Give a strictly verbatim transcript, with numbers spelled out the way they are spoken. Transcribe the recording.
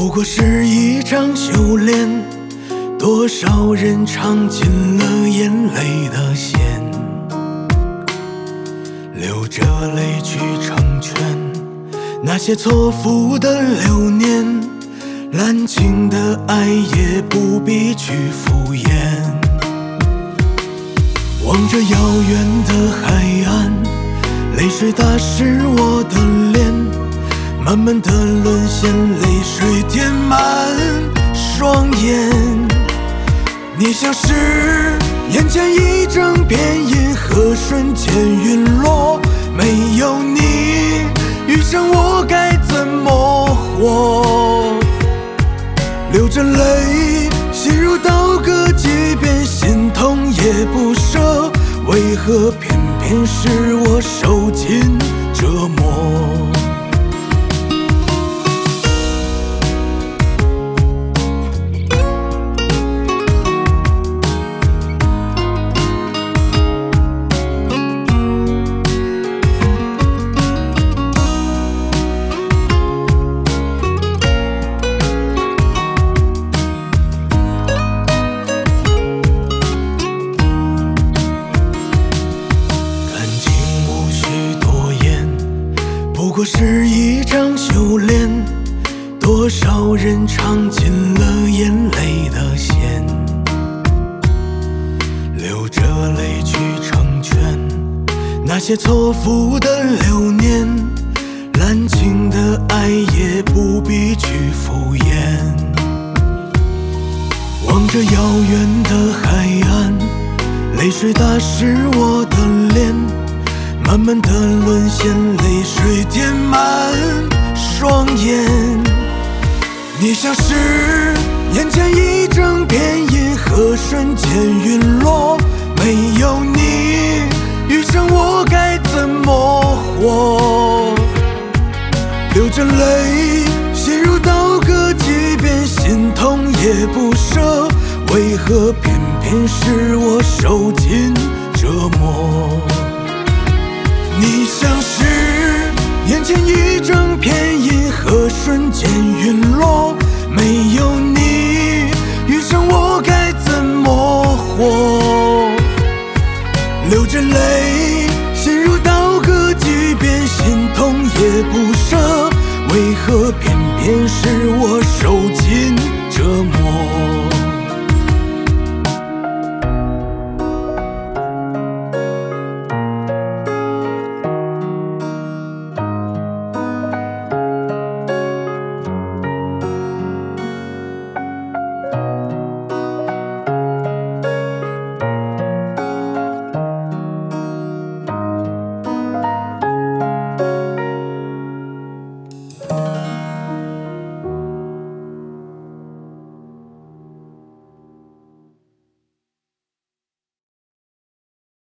不过是一场修炼，多少人尝尽了眼泪的咸，流着泪去成全那些错付的流年，滥情的爱也不必去敷衍。望着遥远的海岸，泪水打湿我的脸，慢慢的沦陷，泪水填满双眼。你像是眼前一整片银河，瞬间陨落，没有你，余生我该怎么活？流着泪，心如刀割，即便心痛也不舍，为何偏偏是我受尽折磨？不过是一场修炼，多少人尝尽了眼泪的咸，流着泪去成全那些错付的流年，滥情的爱也不必去敷衍。望着遥远的海岸，泪水打湿我的脸，慢慢的沦陷，泪水填满双眼。你像是眼前一整片银河，瞬间陨落，没有你，余生我该怎么活？流着泪，心如刀割，即便心痛也不舍，为何偏偏是我受尽折磨？你像是眼前一整片银河，瞬间陨落，没有你，余生我该怎么活？流着泪，心如刀割，即便心痛也不舍，为何偏偏是我受尽折磨？